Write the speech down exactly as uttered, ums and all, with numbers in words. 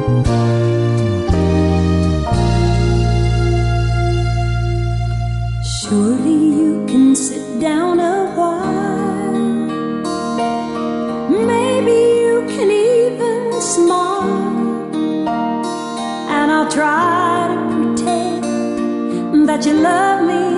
Surely you can sit down a while. Maybe you can even smile, and I'll try to pretend that you love me